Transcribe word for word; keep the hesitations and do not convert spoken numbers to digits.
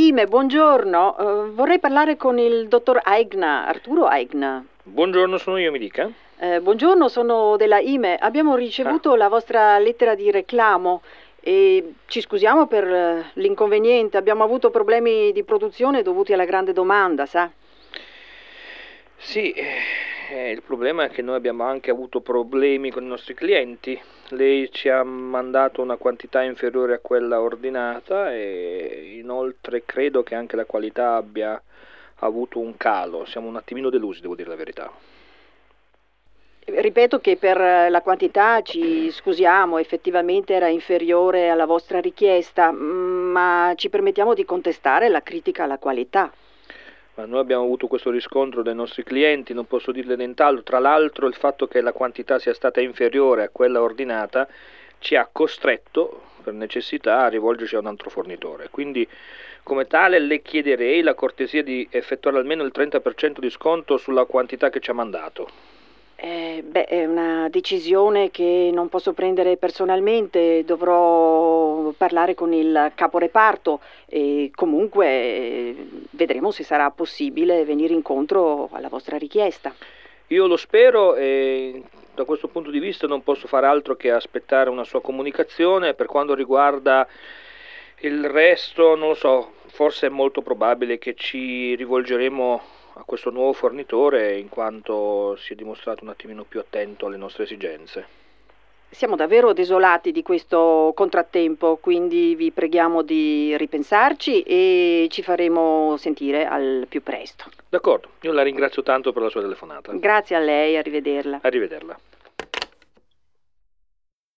I M E, buongiorno. Eh, vorrei parlare con il dottor Aigna, Arturo Aigna. Buongiorno, sono io, mi dica. Eh, buongiorno, sono della I M E. Abbiamo ricevuto Ah. la vostra lettera di reclamo e ci scusiamo per eh, l'inconveniente. Abbiamo avuto problemi di produzione dovuti alla grande domanda, sa? Sì, eh, il problema è che noi abbiamo anche avuto problemi con i nostri clienti. Lei ci ha mandato una quantità inferiore a quella ordinata e inoltre credo che anche la qualità abbia avuto un calo. Siamo un attimino delusi, devo dire la verità. Ripeto che per la quantità ci scusiamo, effettivamente era inferiore alla vostra richiesta, mm, ma ci permettiamo di contestare la critica alla qualità. Ma noi abbiamo avuto questo riscontro dai nostri clienti, non posso dirle nient'altro. Tra l'altro il fatto che la quantità sia stata inferiore a quella ordinata ci ha costretto, per necessità, a rivolgerci a un altro fornitore. Quindi, come tale, le chiederei la cortesia di effettuare almeno il trenta per cento di sconto sulla quantità che ci ha mandato. Eh, beh, è una decisione che non posso prendere personalmente, dovrò parlare con il caporeparto e comunque eh, vedremo se sarà possibile venire incontro alla vostra richiesta. Io lo spero e da questo punto di vista non posso fare altro che aspettare una sua comunicazione. Per quanto riguarda il resto, non lo so, forse è molto probabile che ci rivolgeremo a questo nuovo fornitore in quanto si è dimostrato un attimino più attento alle nostre esigenze. Siamo davvero desolati di questo contrattempo, quindi vi preghiamo di ripensarci e ci faremo sentire al più presto. D'accordo, io la ringrazio tanto per la sua telefonata. Grazie a lei, arrivederla. Arrivederla.